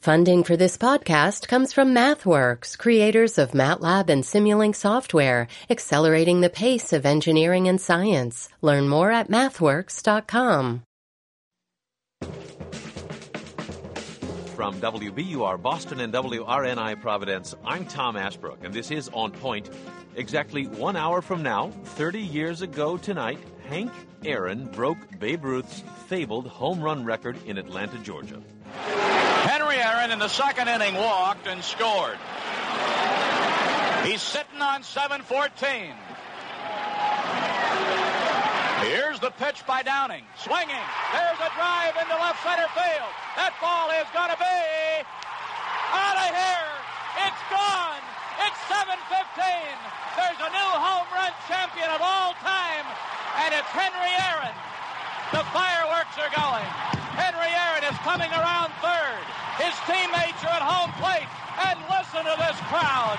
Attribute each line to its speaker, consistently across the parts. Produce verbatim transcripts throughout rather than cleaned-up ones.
Speaker 1: Funding for this podcast comes from MathWorks, creators of MATLAB and Simulink software, accelerating the pace of engineering and science. Learn more at mathworks dot com.
Speaker 2: From W B U R Boston and W R N I Providence, I'm Tom Ashbrook, and this is On Point. Exactly one hour from now, thirty years ago tonight, Hank Aaron broke Babe Ruth's fabled home run record in Atlanta, Georgia.
Speaker 3: Henry Aaron in the second inning walked and scored. He's sitting on seven fourteen. Here's the pitch by Downing. Swinging. There's a drive into left center field. That ball is going to be out of here. It's gone. It's seven fifteen. There's a new home run champion of all time, and it's Henry Aaron. The fireworks are going. Henry Aaron is coming around third. His teammates are at home plate, and listen to this crowd.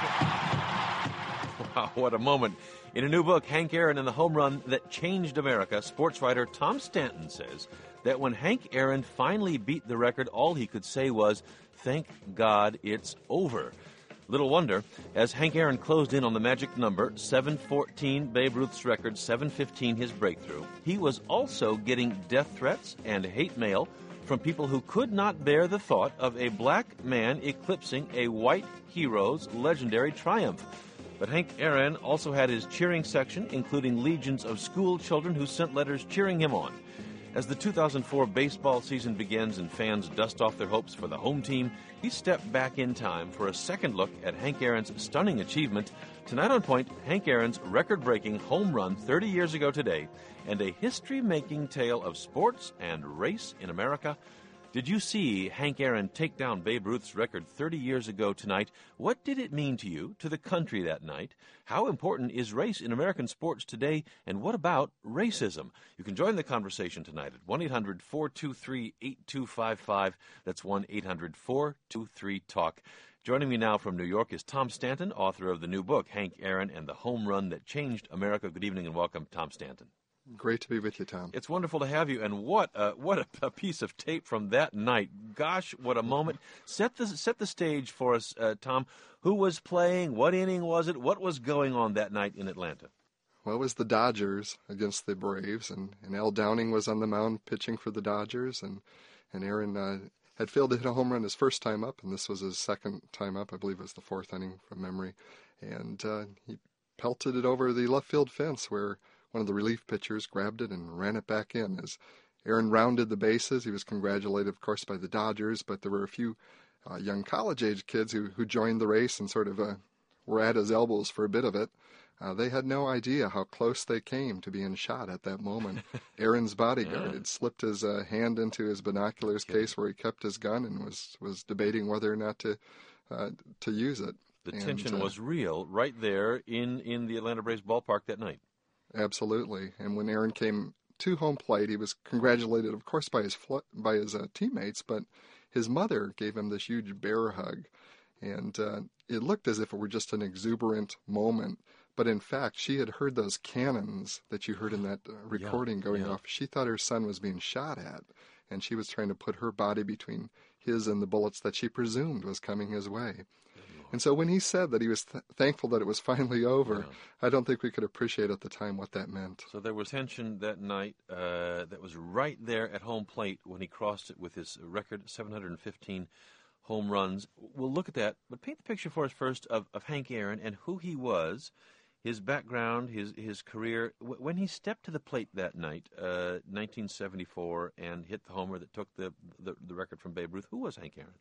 Speaker 2: Wow, what a moment. In a new book, Hank Aaron and the Home Run That Changed America, sports writer Tom Stanton says that when Hank Aaron finally beat the record, all he could say was, "Thank God it's over." Little wonder, as Hank Aaron closed in on the magic number, seven fourteen, Babe Ruth's record, seven fifteen, his breakthrough, he was also getting death threats and hate mail from people who could not bear the thought of a black man eclipsing a white hero's legendary triumph. But Hank Aaron also had his cheering section, including legions of school children who sent letters cheering him on. As the two thousand four baseball season begins and fans dust off their hopes for the home team, we step back in time for a second look at Hank Aaron's stunning achievement. Tonight on Point, Hank Aaron's record-breaking home run thirty years ago today, and a history-making tale of sports and race in America. Did you see Hank Aaron take down Babe Ruth's record thirty years ago tonight? What did it mean to you, to the country that night? How important is race in American sports today? And what about racism? You can join the conversation tonight at one eight hundred four two three eight two five five. That's one eight hundred four two three talk. Joining me now from New York is Tom Stanton, author of the new book, Hank Aaron and the Home Run That Changed America. Good evening and welcome, Tom Stanton.
Speaker 4: Great to be with you, Tom.
Speaker 2: It's wonderful to have you, and what a, what a, a piece of tape from that night. Gosh, what a moment. Set the, set the stage for us, uh, Tom. Who was playing? What inning was it? What was going on that night in Atlanta?
Speaker 4: Well, it was the Dodgers against the Braves, and, and Al Downing was on the mound pitching for the Dodgers, and, and Aaron uh, had failed to hit a home run his first time up, and this was his second time up. I believe it was the fourth inning from memory. And uh, he pelted it over the left field fence where one of the relief pitchers grabbed it and ran it back in. As Aaron rounded the bases, he was congratulated, of course, by the Dodgers, but there were a few uh, young college-age kids who, who joined the race and sort of uh, were at his elbows for a bit of it. Uh, they had no idea how close they came to being shot at that moment. Aaron's bodyguard
Speaker 2: yeah.
Speaker 4: had slipped his uh, hand into his binoculars
Speaker 2: okay.
Speaker 4: case where he kept his gun and was, was debating whether or not to uh, to use it.
Speaker 2: The
Speaker 4: and,
Speaker 2: tension
Speaker 4: uh,
Speaker 2: was real right there in, in the Atlanta Braves ballpark that night.
Speaker 4: Absolutely. And when Aaron came to home plate, he was congratulated, of course, by his fl- by his uh, teammates, but his mother gave him this huge bear hug. And uh, it looked as if it were just an exuberant moment. But in fact, she had heard those cannons that you heard in that uh, recording
Speaker 2: yeah,
Speaker 4: going
Speaker 2: yeah.
Speaker 4: off. She thought her son was being shot at, and she was trying to put her body between his and the bullets that she presumed was coming his way. And so when he said that he was th- thankful that it was finally over, yeah. I don't think we could appreciate at the time what that meant.
Speaker 2: So there was tension that night uh, that was right there at home plate when he crossed it with his record seven hundred fifteen home runs. We'll look at that, but paint the picture for us first of, of Hank Aaron and who he was, his background, his his career. W- when he stepped to the plate that night, uh, nineteen seventy-four, and hit the homer that took the, the, the record from Babe Ruth, who was Hank Aaron?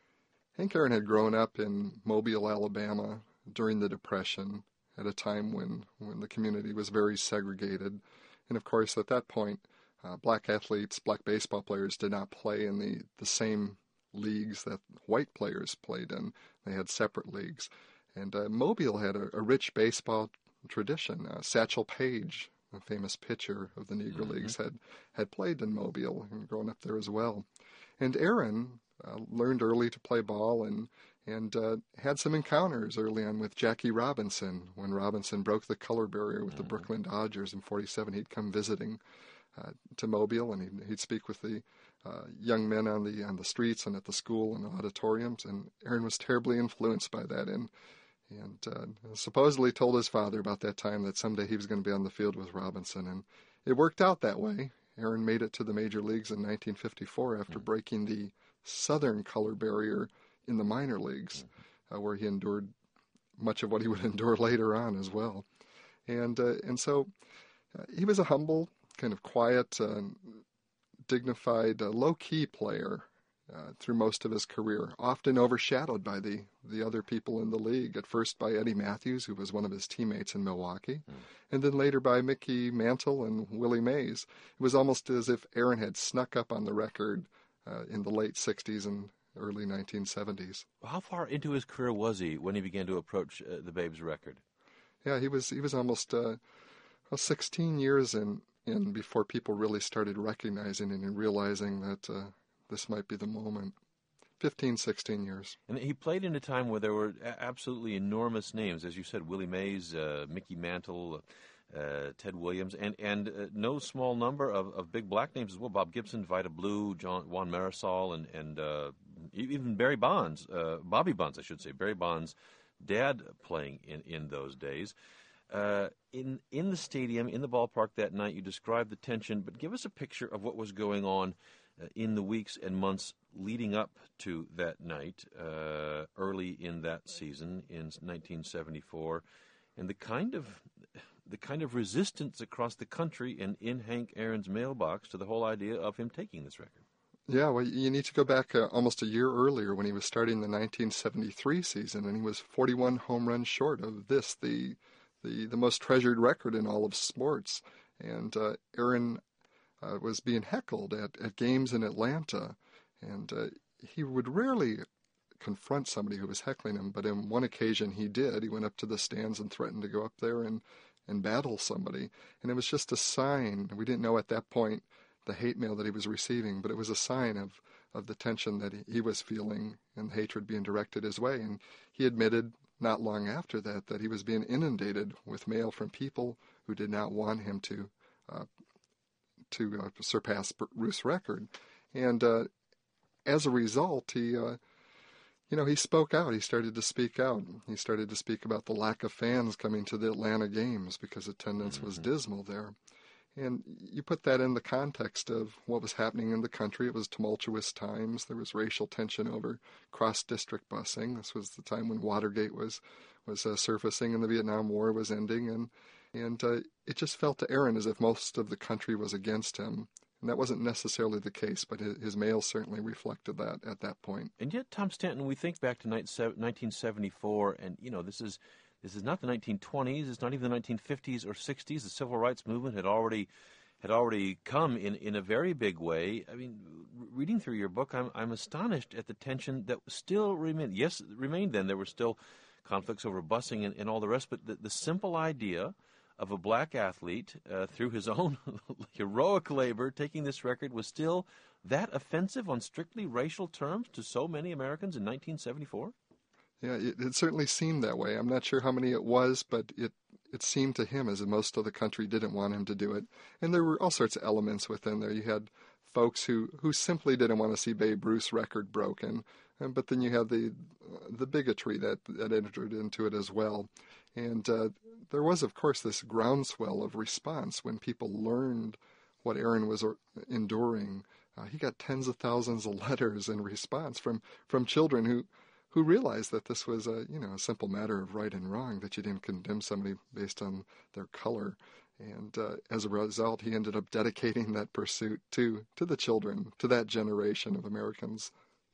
Speaker 4: Hank Aaron had grown up in Mobile, Alabama during the Depression at a time when, when the community was very segregated. And of course, at that point, uh, black athletes, black baseball players did not play in the, the same leagues that white players played in. They had separate leagues. And uh, Mobile had a, a rich baseball tradition. Uh, Satchel Paige, a famous pitcher of the Negro mm-hmm. Leagues, had, had played in Mobile and grown up there as well. And Aaron Uh, learned early to play ball and and uh, had some encounters early on with Jackie Robinson. When Robinson broke the color barrier with mm-hmm. the Brooklyn Dodgers in forty-seven, he'd come visiting uh, to Mobile, and he'd, he'd speak with the uh, young men on the on the streets and at the school and the auditoriums, and Aaron was terribly influenced by that, and and uh, supposedly told his father about that time that someday he was going to be on the field with Robinson, and it worked out that way. Aaron made it to the major leagues in nineteen fifty-four after mm. breaking the southern color barrier in the minor leagues, mm. uh, where he endured much of what he would endure later on as well. And uh, and so uh, he was a humble, kind of quiet, uh, dignified, uh, low-key player uh, through most of his career, often overshadowed by the, the other people in the league, at first by Eddie Matthews, who was one of his teammates in Milwaukee, mm. and then later by Mickey Mantle and Willie Mays. It was almost as if Aaron had snuck up on the record uh, in the late sixties and early nineteen seventies.
Speaker 2: How far into his career was he when he began to approach uh, the Babe's record?
Speaker 4: Yeah, he was he was almost uh, well, sixteen years in, in before people really started recognizing it and realizing that uh, this might be the moment. fifteen, sixteen years.
Speaker 2: And he played in a time where there were absolutely enormous names, as you said, Willie Mays, uh, Mickey Mantle, uh, Ted Williams, and, and uh, no small number of, of big black names as well. Bob Gibson, Vida Blue, John, Juan Marisol, and, and uh, even Barry Bonds, uh, Bobby Bonds, I should say, Barry Bonds' dad playing in, in those days. Uh, in in the stadium, in the ballpark that night, you described the tension, but give us a picture of what was going on uh, in the weeks and months leading up to that night, uh, early in that season in nineteen seventy-four, and the kind of the kind of resistance across the country and in Hank Aaron's mailbox to the whole idea of him taking this record.
Speaker 4: Yeah, well, you need to go back uh, almost a year earlier when he was starting the nineteen seventy-three season, and he was forty-one home runs short of this, the the, the most treasured record in all of sports. And uh, Aaron uh, was being heckled at, at games in Atlanta, and uh, he would rarely confront somebody who was heckling him, but on one occasion he did. He went up to the stands and threatened to go up there and, and battle somebody. And it was just a sign. We didn't know at that point the hate mail that he was receiving, but it was a sign of, of the tension that he, he was feeling and hatred being directed his way. And he admitted not long after that that he was being inundated with mail from people who did not want him to uh, to uh, surpass Ruth's record. And uh, as a result, he, uh, you know, he spoke out. He started to speak out. He started to speak about the lack of fans coming to the Atlanta games because attendance mm-hmm. was dismal there. And you put that in the context of what was happening in the country. It was tumultuous times. There was racial tension over cross-district busing. This was the time when Watergate was was uh, surfacing and the Vietnam War was ending. And, and uh, it just felt to Aaron as if most of the country was against him. And that wasn't necessarily the case, but his, his mail certainly reflected that at that point.
Speaker 2: And yet, Tom Stanton, we think back to nineteen seventy-four, and, you know, this is... This is not the nineteen twenties. It's not even the nineteen fifties or sixties. The civil rights movement had already had already come in, in a very big way. I mean, reading through your book, I'm I'm astonished at the tension that still remained. Yes, remained then. There were still conflicts over busing and, and all the rest, but the, the simple idea of a black athlete uh, through his own heroic labor taking this record was still that offensive on strictly racial terms to so many Americans in nineteen seventy-four?
Speaker 4: Yeah, it, it certainly seemed that way. I'm not sure how many it was, but it, it seemed to him as if most of the country didn't want him to do it. And there were all sorts of elements within there. You had folks who, who simply didn't want to see Babe Ruth's record broken, and, but then you had the the bigotry that, that entered into it as well. And uh, there was, of course, this groundswell of response when people learned what Aaron was enduring. Uh, he got tens of thousands of letters in response from, from children who who realized that this was a, you know, a simple matter of right and wrong, that you didn't condemn somebody based on their color. And uh, as a result, he ended up dedicating that pursuit to, to the children, to that generation of Americans.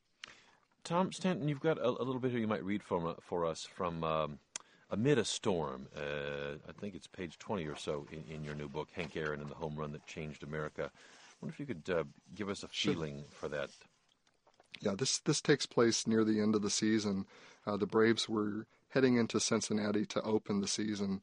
Speaker 2: Tom Stanton, you've got a, a little bit here you might read from, uh, for us from um, Amid a Storm. Uh, I think it's page twenty or so in, in your new book, Hank Aaron and the Home Run That Changed America. I wonder if you could uh, give us a feeling sure. for that.
Speaker 4: Yeah, this this takes place near the end of the season. Uh, the Braves were heading into Cincinnati to open the season.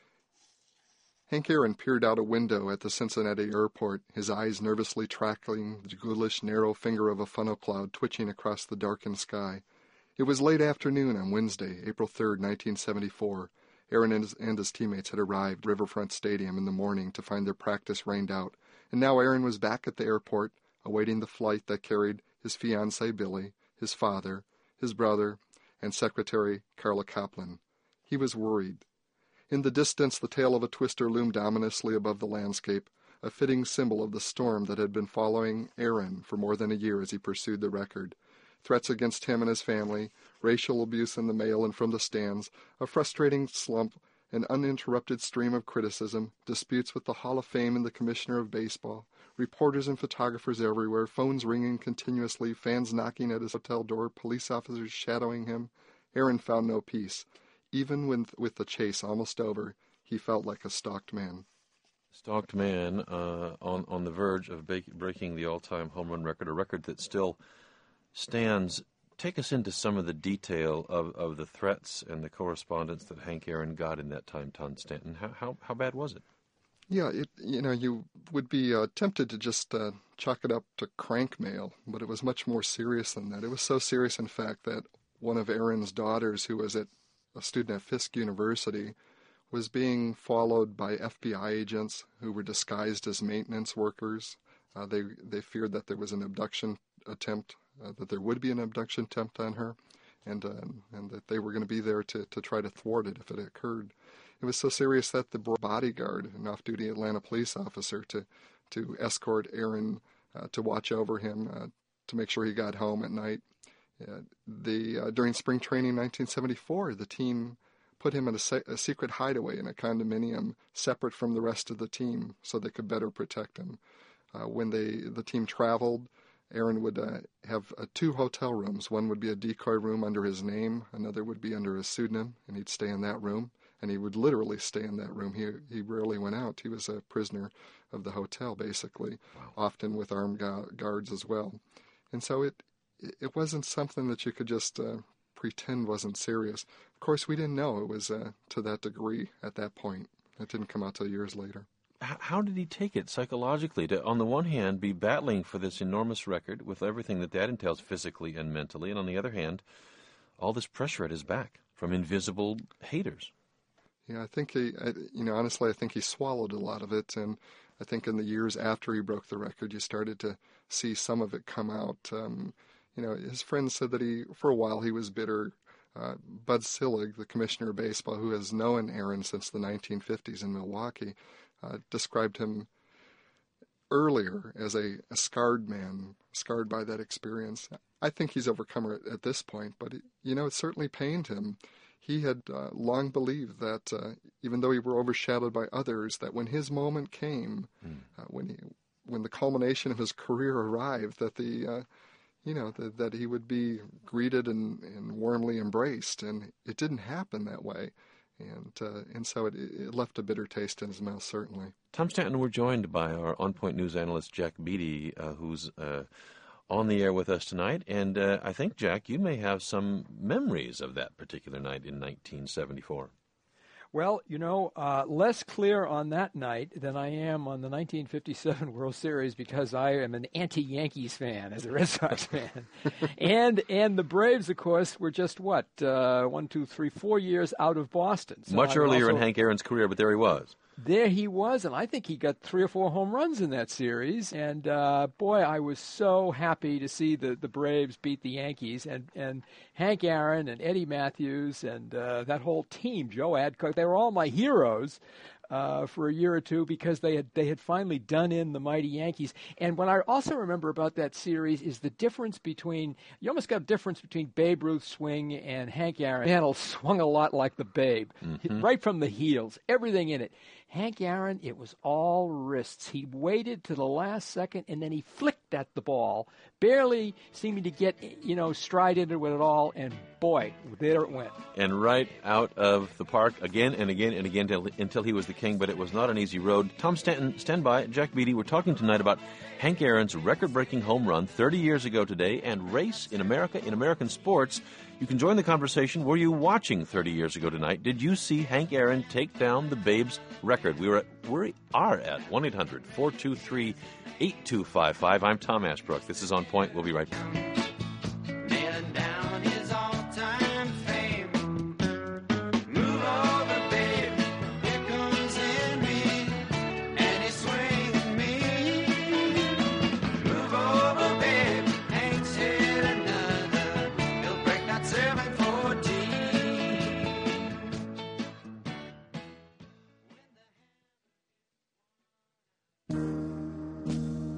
Speaker 4: Hank Aaron peered out a window at the Cincinnati airport, his eyes nervously tracking the ghoulish, narrow finger of a funnel cloud twitching across the darkened sky. It was late afternoon on Wednesday, April third, nineteen seventy-four. Aaron and his, and his teammates had arrived at Riverfront Stadium in the morning to find their practice rained out, and now Aaron was back at the airport, awaiting the flight that carried his fiancée Billie, his father, his brother, and secretary Carla Kaplan. He was worried. In the distance, the tail of a twister loomed ominously above the landscape, a fitting symbol of the storm that had been following Aaron for more than a year as he pursued the record. Threats against him and his family, racial abuse in the mail and from the stands, a frustrating slump, an uninterrupted stream of criticism, disputes with the Hall of Fame and the Commissioner of Baseball, reporters and photographers everywhere, phones ringing continuously, fans knocking at his hotel door, police officers shadowing him. Aaron found no peace. Even when, with the chase almost over, he felt like a stalked man.
Speaker 2: Stalked man uh, on, on the verge of ba- breaking the all-time home run record, a record that still stands. Take us into some of the detail of, of the threats and the correspondence that Hank Aaron got in that time, Tom Stanton. How how, how bad was it?
Speaker 4: Yeah, it, you know, you would be uh, tempted to just uh, chalk it up to crank mail, but it was much more serious than that. It was so serious, in fact, that one of Aaron's daughters, who was at a student at Fisk University, was being followed by F B I agents who were disguised as maintenance workers. Uh, they they feared that there was an abduction attempt, uh, that there would be an abduction attempt on her, and uh, and that they were going to be there to, to try to thwart it if it occurred. It was so serious that the bodyguard, an off-duty Atlanta police officer, to to escort Aaron, uh, to watch over him, uh, to make sure he got home at night. Uh, the uh, during spring training in nineteen seventy-four, the team put him in a, se- a secret hideaway in a condominium separate from the rest of the team so they could better protect him. Uh, when they the team traveled, Aaron would uh, have uh, two hotel rooms. One would be a decoy room under his name, another would be under his pseudonym, and he'd stay in that room. And he would literally stay in that room. He he rarely went out. He was a prisoner of the hotel, basically, wow. Often with armed gu- guards as well. And so it it wasn't something that you could just uh, pretend wasn't serious. Of course, we didn't know it was uh, to that degree at that point. It didn't come out till years later.
Speaker 2: How did he take it psychologically to, on the one hand, be battling for this enormous record with everything that that entails physically and mentally, and on the other hand, all this pressure at his back from invisible haters?
Speaker 4: Yeah, I think he, I, you know, honestly, I think he swallowed a lot of it, and I think in the years after he broke the record, you started to see some of it come out. Um, you know, his friends said that he, for a while, he was bitter. Uh, Bud Selig, the commissioner of baseball, who has known Aaron since the nineteen fifties in Milwaukee, uh, described him earlier as a, a scarred man, scarred by that experience. I think he's overcome it at this point, but, it, you know, it certainly pained him. He had uh, long believed that uh, even though he were overshadowed by others, that when his moment came, mm. uh, when he, when the culmination of his career arrived, that the, uh, you know, the, that he would be greeted and, and warmly embraced, and it didn't happen that way, and uh, and so it, it left a bitter taste in his mouth, certainly.
Speaker 2: Tom Stanton, we're joined by our On Point News analyst Jack Beatty, uh, who's uh, on the air with us tonight, and uh, I think, Jack, you may have some memories of that particular night in nineteen seventy-four.
Speaker 5: Well, you know, uh, less clear on that night than I am on the nineteen fifty-seven World Series because I am an anti-Yankees fan as a Red Sox fan. and and the Braves, of course, were just, what, uh, one, two, three, four years out of Boston. So
Speaker 2: Much
Speaker 5: I'm
Speaker 2: earlier
Speaker 5: also,
Speaker 2: in Hank Aaron's career, but there he was.
Speaker 5: There he was, and I think he got three or four home runs in that series. And, uh, boy, I was so happy to see the, the Braves beat the Yankees. And, and Hank Aaron and Eddie Matthews and uh, that whole team, Joe Adcock, they were all my heroes uh, for a year or two because they had they had finally done in the mighty Yankees. And what I also remember about that series is the difference between, you almost got a difference between Babe Ruth's swing and Hank Aaron. Handle swung a lot like the Babe, mm-hmm. right from the heels, everything in it. Hank Aaron, it was all wrists. He waited to the last second, and then he flicked at the ball, barely seeming to get, you know, stride into it at all, and boy, there it went.
Speaker 2: And right out of the park again and again and again until, until he was the king, but it was not an easy road. Tom Stanton, stand by. Jack Beatty, we're talking tonight about Hank Aaron's record-breaking home run thirty years ago today and race in America, in American sports. You can join the conversation. Were you watching thirty years ago tonight? Did you see Hank Aaron take down the Babe's record? We were at, we are at one eight hundred four two three eight two five five. I'm Tom Ashbrook. This is On Point. We'll be right back.
Speaker 6: Move on.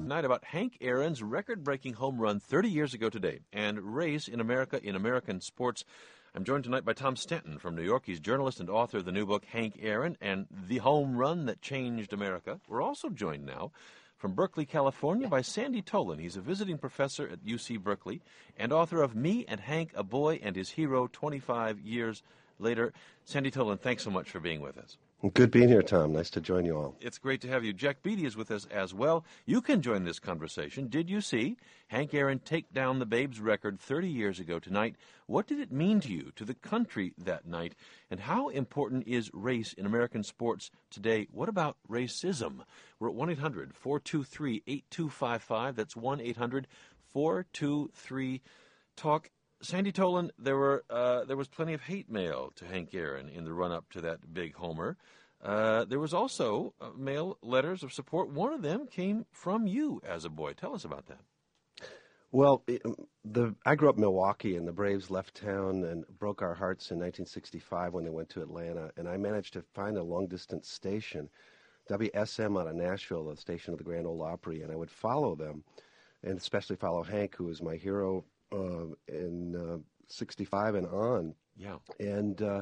Speaker 2: tonight about Hank Aaron's record-breaking home run thirty years ago today and race in America in American sports. I'm joined tonight by Tom Stanton from New York. He's journalist and author of the new book, Hank Aaron and the Home Run That Changed America. We're also joined now from Berkeley, California, by Sandy Tolan. He's a visiting professor at U C Berkeley and author of Me and Hank, a Boy and His Hero twenty-five years later. Sandy Tolan, thanks so much for being with us.
Speaker 6: Good being here, Tom. Nice to join you all.
Speaker 2: It's great to have you. Jack Beatty is with us as well. You can join this conversation. Did you see Hank Aaron take down the Babes record thirty years ago tonight? What did it mean to you, to the country that night? And how important is race in American sports today? What about racism? We're at one eight hundred four two three eight two five five. That's one eight hundred four two three talk. Sandy Tolan, there were uh, there was plenty of hate mail to Hank Aaron in the run-up to that big homer. Uh, there was also uh, mail letters of support. One of them came from you as a boy. Tell us about that.
Speaker 6: Well, it, the I grew up in Milwaukee, and the Braves left town and broke our hearts in nineteen sixty-five when they went to Atlanta. And I managed to find a long-distance station, W S M out of Nashville, the station of the Grand Ole Opry, and I would follow them, and especially follow Hank, who was my hero Uh, in uh, sixty-five and on.
Speaker 2: Yeah.
Speaker 6: And uh,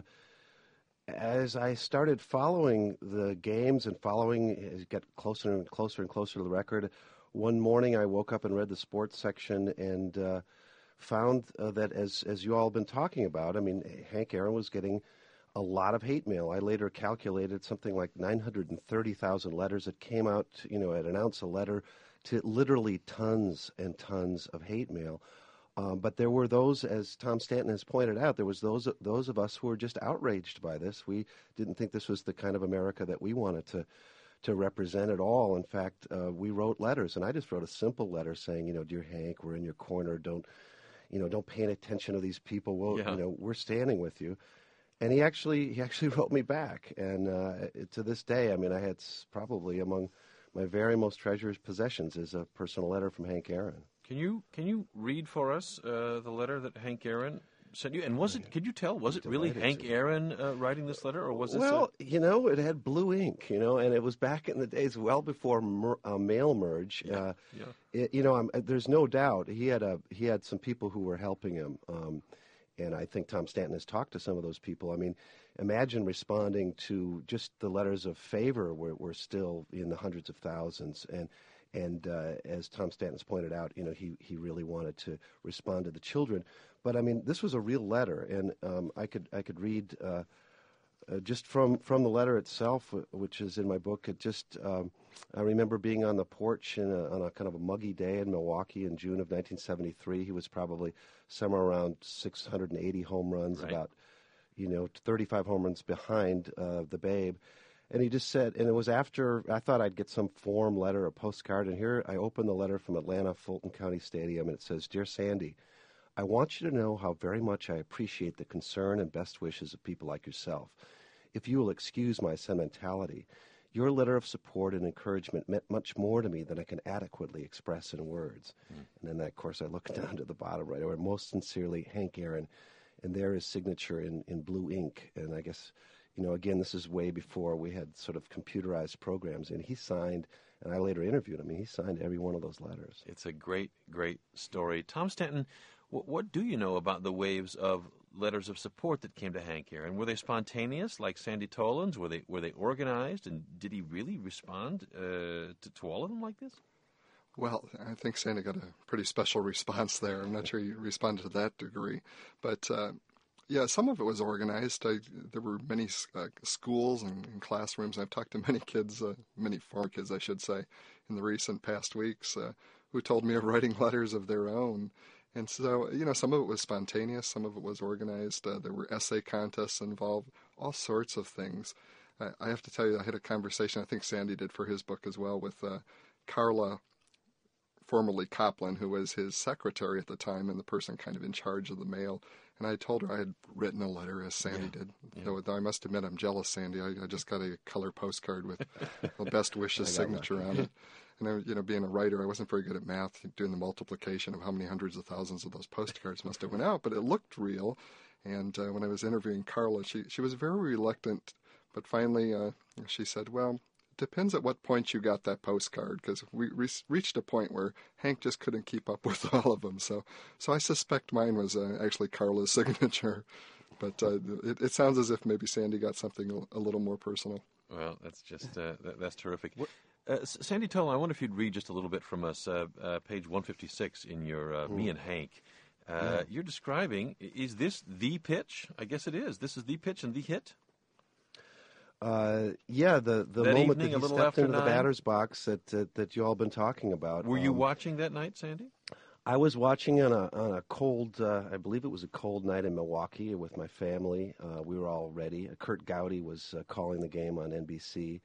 Speaker 6: as I started following the games and following, it got closer and closer and closer to the record. One morning I woke up and read the sports section and uh, found uh, that, as as you all have been talking about, I mean, Hank Aaron was getting a lot of hate mail. I later calculated something like nine hundred thirty thousand letters that came out, you know, at an ounce a letter, to literally tons and tons of hate mail. Um, but there were those, as Tom Stanton has pointed out, there was those those of us who were just outraged by this. We didn't think this was the kind of America that we wanted to to represent at all. In fact, uh, we wrote letters, and I just wrote a simple letter saying, you know, dear Hank, we're in your corner. Don't, you know, don't pay any attention to these people. We'll,
Speaker 2: yeah.
Speaker 6: you know, we're standing with you. And he actually he actually wrote me back, and uh, to this day, I mean, I had probably among my very most treasured possessions is a personal letter from Hank Aaron.
Speaker 2: Can you can you read for us uh, the letter that Hank Aaron sent you? And was it? Could you tell? Was it really Hank Aaron uh, writing this letter, or was it?
Speaker 6: Well, a... you know, it had blue ink, you know, and it was back in the days, well before mer- uh, mail merge.
Speaker 2: Yeah.
Speaker 6: Uh,
Speaker 2: yeah.
Speaker 6: It, you know, I'm, there's no doubt he had a he had some people who were helping him, um, and I think Tom Stanton has talked to some of those people. I mean, imagine responding to just the letters of favor were, were still in the hundreds of thousands, and. And uh, as Tom Stanton's pointed out, you know, he, he really wanted to respond to the children. But I mean, this was a real letter, and um, I could I could read uh, uh, just from, from the letter itself, which is in my book. It just um, I remember being on the porch in a, on a kind of a muggy day in Milwaukee in June of nineteen seventy-three. He was probably somewhere around six hundred eighty home runs,
Speaker 2: right.
Speaker 6: about you know thirty-five home runs behind uh, the Babe. And he just said, and it was after, I thought I'd get some form letter, a postcard, and here I opened the letter from Atlanta Fulton County Stadium, and it says, Dear Sandy, I want you to know how very much I appreciate the concern and best wishes of people like yourself. If you will excuse my sentimentality, your letter of support and encouragement meant much more to me than I can adequately express in words. Mm. And then, of course, I looked down to the bottom right, where most sincerely, Hank Aaron, and there is signature in, in blue ink, and I guess... You know, again, this is way before we had sort of computerized programs, and he signed, and I later interviewed him, and he signed every one of those letters.
Speaker 2: It's a great, great story. Tom Stanton, what, what do you know about the waves of letters of support that came to Hank Aaron? Were they spontaneous, like Sandy Tolan's? Were they were they organized, and did he really respond uh, to, to all of them like this?
Speaker 4: Well, I think Sandy got a pretty special response there. I'm not sure he responded to that degree, but... Uh, Yeah, some of it was organized. I, there were many uh, schools and, and classrooms. I've talked to many kids, uh, many former kids, I should say, in the recent past weeks uh, who told me of writing letters of their own. And so, you know, some of it was spontaneous, some of it was organized. Uh, there were essay contests involved, all sorts of things. I, I have to tell you, I had a conversation, I think Sandy did for his book as well, with uh, Carla, formerly Copland, who was his secretary at the time and the person kind of in charge of the mail. And I told her I had written a letter, as Sandy yeah, did. Yeah. So I must admit I'm jealous, Sandy. I, I just got a color postcard with the best wishes signature on it. And, I, you know, being a writer, I wasn't very good at math, doing the multiplication of how many hundreds of thousands of those postcards must have went out. But it looked real. And uh, when I was interviewing Carla, she, she was very reluctant. But finally uh, she said, well, depends at what point you got that postcard, because we re- reached a point where Hank just couldn't keep up with all of them. So, so I suspect mine was uh, actually Carla's signature, but uh, it, it sounds as if maybe Sandy got something a, a little more personal.
Speaker 2: Well, that's just uh, that, that's terrific. Uh, Sandy Tolan, I wonder if you'd read just a little bit from us, uh, uh, page one fifty-six in your uh, Me and Hank. Uh, yeah. You're describing, is this the pitch? I guess it is. This is the pitch and the hit?
Speaker 6: Uh, yeah, the, the
Speaker 2: that
Speaker 6: moment
Speaker 2: evening,
Speaker 6: that he stepped into nine? the batter's box that, that that you all been talking about.
Speaker 2: Were
Speaker 6: um,
Speaker 2: you watching that night, Sandy?
Speaker 6: I was watching on a on a cold, uh, I believe it was a cold night in Milwaukee with my family. Uh, we were all ready. Kurt Gowdy was uh, calling the game on N B C.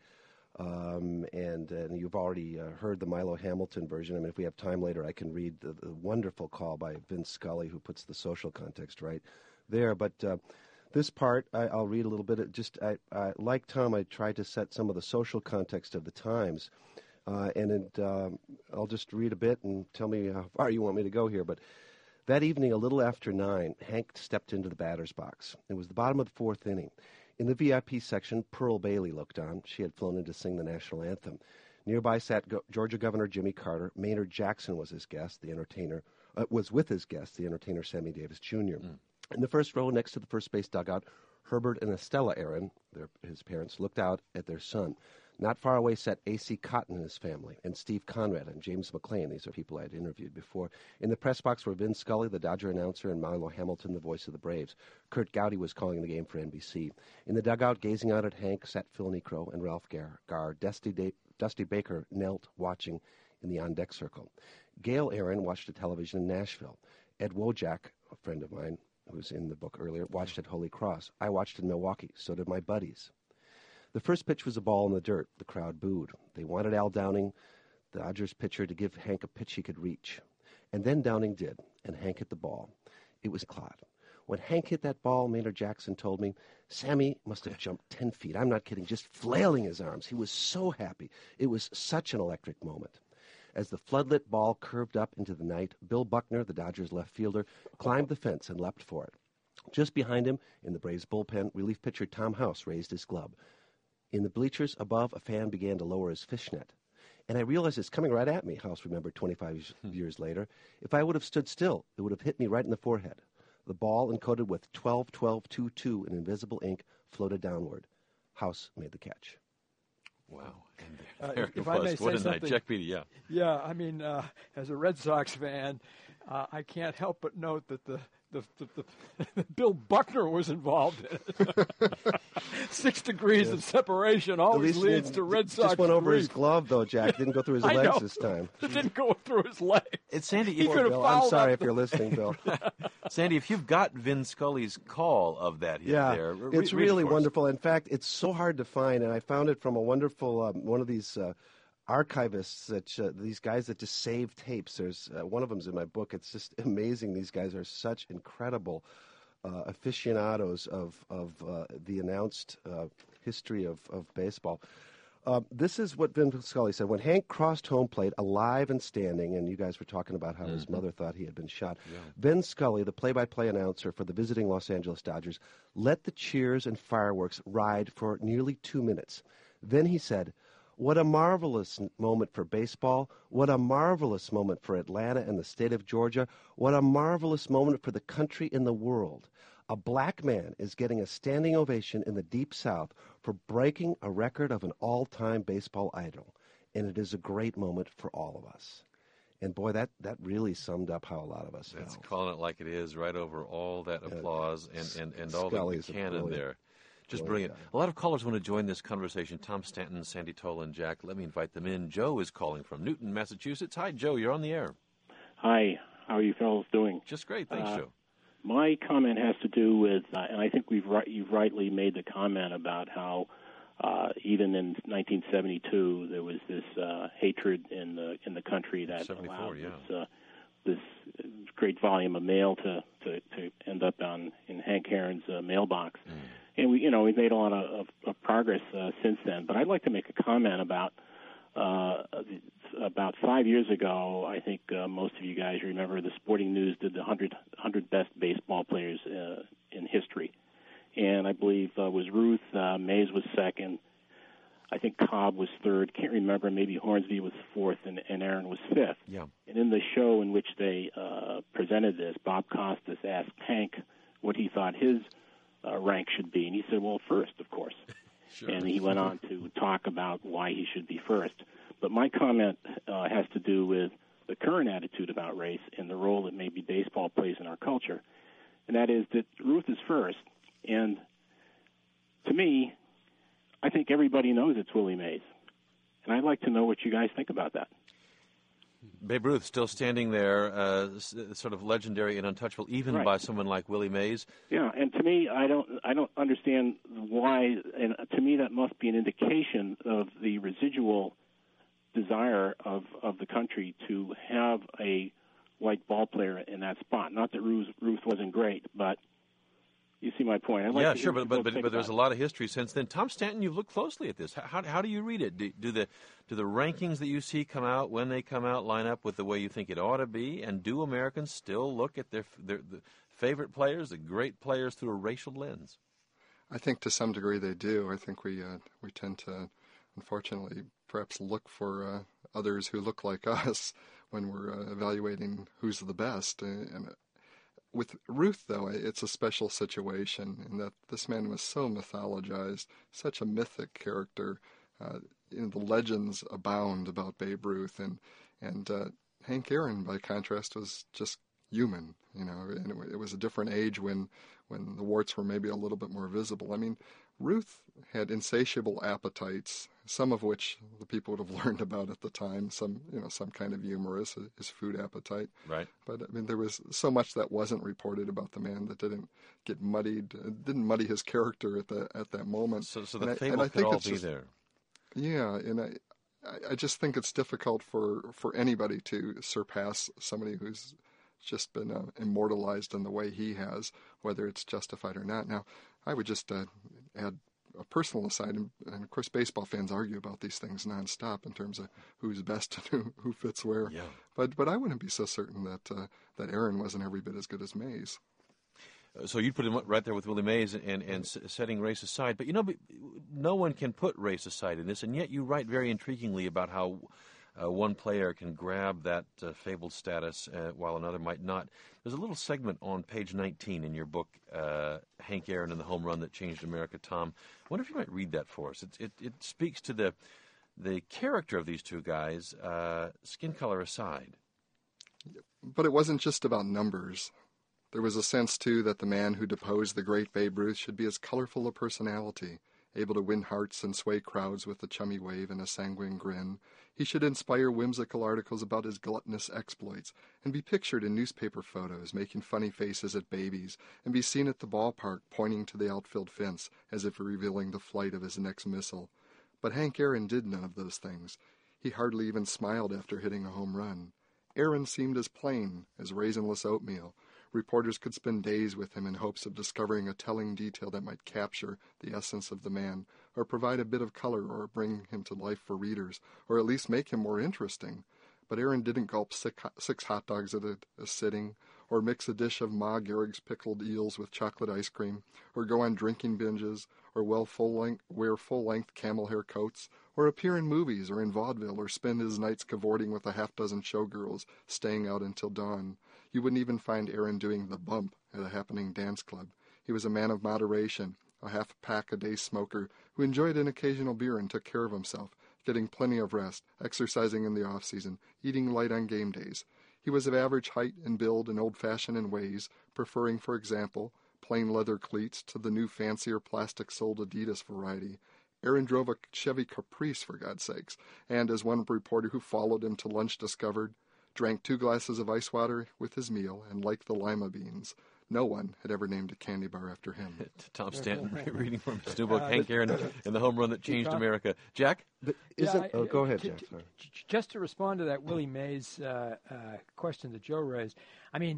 Speaker 6: Um, and, and you've already uh, heard the Milo Hamilton version. I mean, if we have time later, I can read the, the wonderful call by Vin Scully, who puts the social context right there. But uh, this part, I, I'll read a little bit. It just, I, I, like Tom, I tried to set some of the social context of the times. Uh, and it, um, I'll just read a bit and tell me how far you want me to go here. But that evening, a little after nine, Hank stepped into the batter's box. It was the bottom of the fourth inning. In the V I P section, Pearl Bailey looked on. She had flown in to sing the national anthem. Nearby sat Go- Georgia Governor Jimmy Carter. Maynard Jackson was his guest, the entertainer, uh, was with his guest, the entertainer Sammy Davis Junior Mm. In the first row, next to the first base dugout, Herbert and Estella Aaron, their, his parents, looked out at their son. Not far away sat A C Cotton and his family, and Steve Conrad and James McLean. These are people I had interviewed before. In the press box were Vin Scully, the Dodger announcer, and Milo Hamilton, the voice of the Braves. Kurt Gowdy was calling the game for N B C. In the dugout, gazing out at Hank, sat Phil Niekro and Ralph Gar. Gar. Dusty, da- Dusty Baker knelt, watching in the on-deck circle. Gail Aaron watched the television in Nashville. Ed Wojak, a friend of mine who was in the book earlier, watched at Holy Cross. I watched in Milwaukee. So did my buddies. The first pitch was a ball in the dirt. The crowd booed. They wanted Al Downing, the Dodgers pitcher, to give Hank a pitch he could reach. And then Downing did, and Hank hit the ball. It was Claude. When Hank hit that ball, Maynard Jackson told me, Sammy must have jumped ten feet. I'm not kidding, just flailing his arms. He was so happy. It was such an electric moment. As the floodlit ball curved up into the night, Bill Buckner, the Dodgers left fielder, climbed the fence and leapt for it. Just behind him, in the Braves bullpen, relief pitcher Tom House raised his glove. In the bleachers above, a fan began to lower his fishnet. And I realized it's coming right at me, House remembered twenty-five hmm. years later. If I would have stood still, it would have hit me right in the forehead. The ball, encoded with twelve twelve two two in invisible ink, floated downward. House made the catch.
Speaker 2: Wow. And there
Speaker 5: uh,
Speaker 2: it
Speaker 5: if
Speaker 2: was.
Speaker 5: I may
Speaker 2: What
Speaker 5: say
Speaker 2: a night. Jack Beatty, yeah.
Speaker 5: Yeah, I mean, uh, as a Red Sox fan, uh, I can't help but note that the The, the, the Bill Buckner was involved in it. Six degrees yes. of separation always leads to Red Sox.
Speaker 6: Just went over
Speaker 5: grief.
Speaker 6: his glove, though, Jack. It didn't go through his legs
Speaker 5: know.
Speaker 6: this time.
Speaker 5: It didn't go through his legs.
Speaker 2: It's Sandy.
Speaker 5: He could have
Speaker 6: Bill,
Speaker 5: fouled
Speaker 6: I'm sorry
Speaker 5: up
Speaker 6: if you're listening, Bill.
Speaker 2: Sandy, if you've got Vin Scully's call of that hit
Speaker 6: yeah,
Speaker 2: there, re-
Speaker 6: it's
Speaker 2: read
Speaker 6: really
Speaker 2: it for
Speaker 6: wonderful. In fact, it's so hard to find, and I found it from a wonderful um, one of these uh, archivists that uh, these guys that just save tapes. There's uh, one of them's in my book. It's just amazing. These guys are such incredible Uh, aficionados of of uh, the announced uh, history of, of baseball. Uh, this is what Vin Scully said. When Hank crossed home plate, alive and standing, and you guys were talking about how mm-hmm. his mother thought he had been shot, yeah. Vin Scully, the play-by-play announcer for the visiting Los Angeles Dodgers, let the cheers and fireworks ride for nearly two minutes. Then he said, "What a marvelous moment for baseball. What a marvelous moment for Atlanta and the state of Georgia. What a marvelous moment for the country and the world. A black man is getting a standing ovation in the Deep South for breaking a record of an all-time baseball idol. And it is a great moment for all of us." And boy, that, that really summed up how a lot of us felt.
Speaker 2: That's calling it like it is, right over all that applause and, and, and all
Speaker 6: Scully's
Speaker 2: the cannon there. Just
Speaker 6: brilliant.
Speaker 2: brilliant. A lot of callers want to join this conversation. Tom Stanton, Sandy Tolan, Jack. Let me invite them in. Joe is calling from Newton, Massachusetts. Hi, Joe. You're on the air.
Speaker 7: Hi. How are you fellows doing?
Speaker 2: Just great. Thanks,
Speaker 7: uh,
Speaker 2: Joe.
Speaker 7: My comment has to do with, uh, and I think we've ri- you've rightly made the comment about how uh, even in nineteen seventy-two there was this uh, hatred in the in the country that allowed
Speaker 2: yeah.
Speaker 7: this, uh, this great volume of mail to, to, to end up on in Hank Aaron's uh, mailbox. Mm. And we, you know, we've made a lot of, of, of progress uh, since then. But I'd like to make a comment about uh, about five years ago. I think uh, most of you guys remember the Sporting News did the one hundred, one hundred best baseball players uh, in history, and I believe uh, was Ruth uh, Mays was second. I think Cobb was third. Can't remember. Maybe Hornsby was fourth, and, and Aaron was fifth.
Speaker 2: Yeah.
Speaker 7: And in the show in which they uh, presented this, Bob Costas asked Hank what he thought his uh, rank should be, and he said, well, first, of course. Sure. And he went on to talk about why he should be first. But my comment uh, has to do with the current attitude about race and the role that maybe baseball plays in our culture, and that is that Ruth is first. And to me, I think everybody knows it's Willie Mays. And I'd like to know what you guys think about that.
Speaker 2: Babe Ruth still standing there, uh, sort of legendary and untouchable, even
Speaker 7: right.
Speaker 2: by someone like Willie Mays.
Speaker 7: Yeah, and to me, I don't, I don't understand why. And to me, that must be an indication of the residual desire of, of the country to have a white ball player in that spot. Not that Ruth, Ruth wasn't great, but you see my point. I'd like
Speaker 2: yeah,
Speaker 7: to
Speaker 2: sure, but but but, but there's
Speaker 7: it.
Speaker 2: a lot of history since then. Tom Stanton, you've looked closely at this. How how do you read it? Do, do the do the rankings that you see come out when they come out line up with the way you think it ought to be? And do Americans still look at their their the favorite players, the great players, through a racial lens?
Speaker 4: I think to some degree they do. I think we uh, we tend to, unfortunately, perhaps look for uh, others who look like us when we're uh, evaluating who's the best. And with Ruth, though, it's a special situation in that this man was so mythologized, such a mythic character. Uh, you know, the legends abound about Babe Ruth, and and uh, Hank Aaron, by contrast, was just human. You know, and it, it was a different age when when the warts were maybe a little bit more visible. I mean, Ruth had insatiable appetites, some of which the people would have learned about at the time. Some, you know, some kind of humorous, his food appetite.
Speaker 2: Right.
Speaker 4: But I mean, there was so much that wasn't reported about the man that didn't get muddied, didn't muddy his character at that at that moment.
Speaker 2: So, so the
Speaker 4: and
Speaker 2: fable
Speaker 4: I, and I
Speaker 2: could
Speaker 4: think
Speaker 2: all
Speaker 4: it's
Speaker 2: be
Speaker 4: just,
Speaker 2: there.
Speaker 4: Yeah, and I, I just think it's difficult for for anybody to surpass somebody who's just been uh, immortalized in the way he has, whether it's justified or not. Now, I would just uh, add a personal aside, and, and of course baseball fans argue about these things nonstop in terms of who's best and who, who fits where.
Speaker 2: Yeah.
Speaker 4: But but I wouldn't be so certain that uh, that Aaron wasn't every bit as good as Mays.
Speaker 2: Uh, so you'd put him right there with Willie Mays and, and s- setting race aside. But, you know, no one can put race aside in this, and yet you write very intriguingly about how Uh, one player can grab that uh, fabled status uh, while another might not. There's a little segment on page nineteen in your book, uh, Hank Aaron and the Home Run That Changed America, Tom. I wonder if you might read that for us. It, it, it speaks to the the character of these two guys, uh, skin color aside.
Speaker 4: But it wasn't just about numbers. There was a sense, too, that the man who deposed the great Babe Ruth should be as colorful a personality, able to win hearts and sway crowds with a chummy wave and a sanguine grin. He should inspire whimsical articles about his gluttonous exploits and be pictured in newspaper photos making funny faces at babies and be seen at the ballpark pointing to the outfield fence as if revealing the flight of his next missile. But Hank Aaron did none of those things. He hardly even smiled after hitting a home run. Aaron seemed as plain as raisinless oatmeal. Reporters could spend days with him in hopes of discovering a telling detail that might capture the essence of the man, or provide a bit of color, or bring him to life for readers, or at least make him more interesting. But Aaron didn't gulp six hot dogs at a, a sitting, or mix a dish of Ma Gehrig's pickled eels with chocolate ice cream, or go on drinking binges, or well full length, wear full-length camel hair coats, or appear in movies or in vaudeville, or spend his nights cavorting with a half-dozen showgirls, staying out until dawn. You wouldn't even find Aaron doing the bump at a happening dance club. He was a man of moderation, a half-pack-a-day smoker who enjoyed an occasional beer and took care of himself, getting plenty of rest, exercising in the off-season, eating light on game days. He was of average height and build and old-fashioned in ways, preferring, for example, plain leather cleats to the new fancier plastic-soled Adidas variety. Aaron drove a Chevy Caprice, for God's sakes, and, as one reporter who followed him to lunch discovered, drank two glasses of ice water with his meal and liked the lima beans. No one had ever named a candy bar after him.
Speaker 2: Tom Stanton reading from his new book, Hank Aaron and the Home Run That Changed America. Jack?
Speaker 6: But isn't,
Speaker 5: yeah,
Speaker 6: oh, go ahead,
Speaker 5: t-
Speaker 6: Jack.
Speaker 5: t-
Speaker 6: Sorry.
Speaker 5: Just to respond to that Willie Mays uh, uh, question that Joe raised, I mean,